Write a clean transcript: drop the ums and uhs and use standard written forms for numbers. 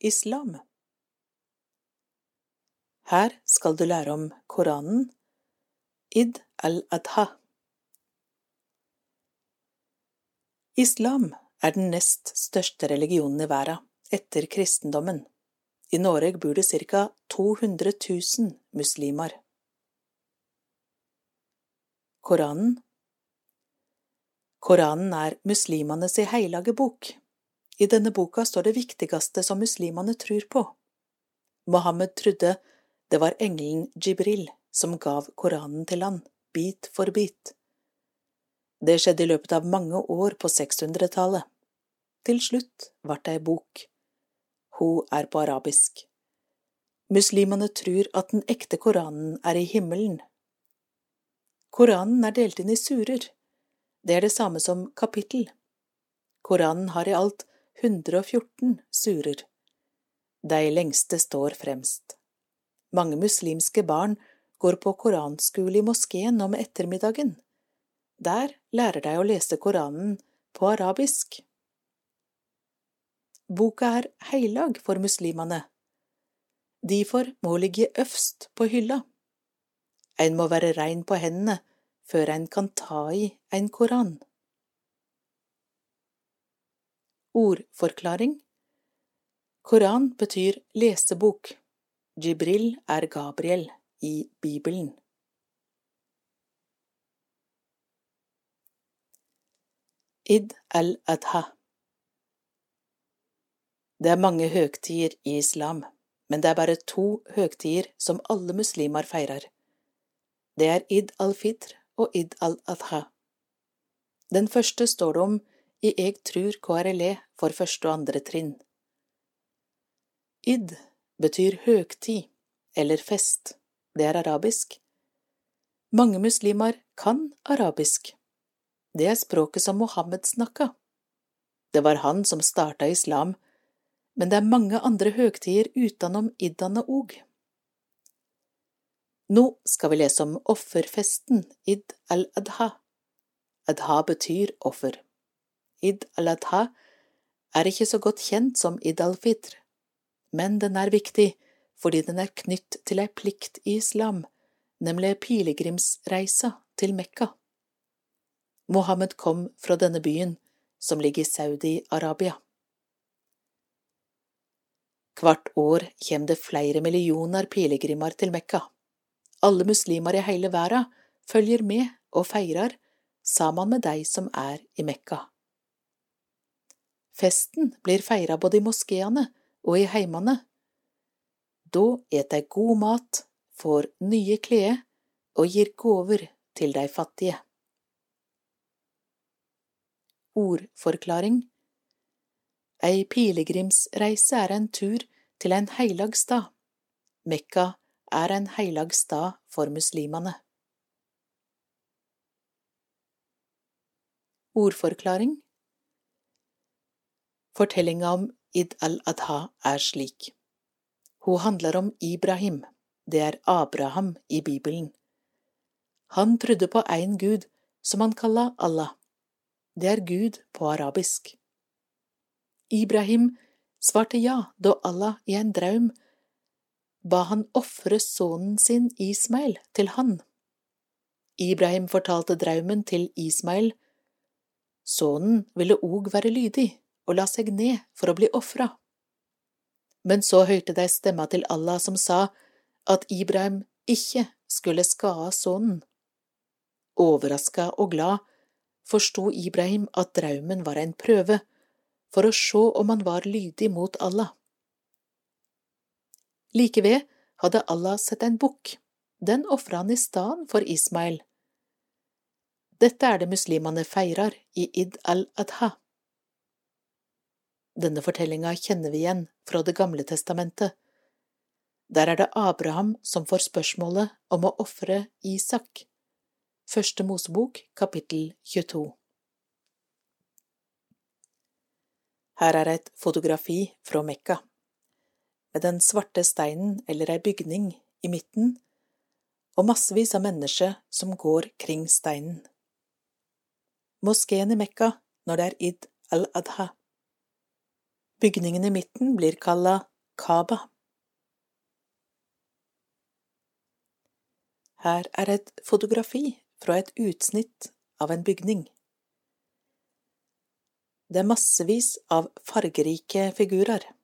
islam. Her skal du lære om Koranen, Id al-Adha. Islam er den nest største religionen i verden, etter kristendommen. I Norge bor det ca. 200 000 muslimer. Koranen. Koranen er muslimanes hellige bok. I denne boka står det viktigste som muslimene tror på. Mohammed trodde det var engelen Jibril som gav Koranen til han, bit for bit. Det skjedde i løpet av mange år på 600-tallet. Til slutt ble det en bok. Hun er på arabisk. Muslimene tror at den ekte Koranen er i himmelen. Koranen er delt inn i surer. Det er det samme som kapittel. Koranen har i alt 114 surer. De lengste står fremst. Mange muslimske barn går på koranskole i moskeen om ettermiddagen. Der lærer de å lese Koranen på arabisk. Boka er heilag for muslimene. Derfor må ligge øvst på hylla. En må være rein på hendene før en kan ta i en koran. Ordforklaring. Koran betyr lesebok. Jibril er Gabriel i Bibelen. Id al-Adha. Det er mange høgtider i islam, men det er bare 2 høgtider som alle muslimer feirer. Det er Id al-Fitr og Id al-Adha. Den første står det om i Jeg tror KRLE for første og andre trinn. Id betyr høgtid eller fest. Det er arabisk. Mange muslimer kan arabisk. Det er språket som Mohammed snakka. Det var han som starta islam, men det er mange andre høgtider utenom iddene òg. Nå skal vi lese om offerfesten Id al-Adha. Adha betyr offer. Id al-Adha er ikke så godt kjent som Id al-Fitr, men den er viktig fordi den er knytt til ei plikt i islam, nemlig pilegrimsreisa til Mekka. Mohammed kom fra denne byen, som ligger i Saudi-Arabia. Hvert år kommer det flere millioner pilegrimer til Mekka. Alle muslimer i hele verden følger med og feirer sammen med de som er i Mekka. Festen blir feiret både i moskeene og i heimene. Da et de god mat, får nye klær og gir gåver til de fattige. Ordforklaring. Ei pilegrimsreise er en tur til en heilag stad. Mekka er en heilag stad for muslimene. Ordforklaring. Fortellinga om Id al-Adha er slik. Hun handler om Ibrahim. Det er Abraham i Bibelen. Han trodde på en Gud som han kalla Allah. Det er Gud på arabisk. Ibrahim svarte ja da Allah i en draum ba han ofre sønnen sin Ismail til han. Ibrahim fortalte draumen til Ismail. Sønnen ville òg være lydig og la seg ned for å bli ofra. Men så hørte de stemma til Allah som sa at Ibrahim ikke skulle skade sønnen. Overraska og glad forsto Ibrahim at draumen var en prøve for å se om han var lydig mot Allah. Likeved hadde Allah sett en bukk. Den offret han i stedet for Ismail. Dette er det muslimene feirer i Id al-Adha. Denne fortellinga kjenner vi igjen fra Det gamle testamentet. Der er det Abraham som får spørsmålet om å ofre Isak. Første Mosebok, kapittel 22. Her er et fotografi fra Mekka, med den svarte steinen eller ei bygning i midten, og massevis av mennesker som går kring steinen. Moskeen i Mekka når det er Id al-Adha. Bygningen i midten blir kalla Kaaba. Her er et fotografi fra et utsnitt av en bygning. Det er massevis av fargerike figurer.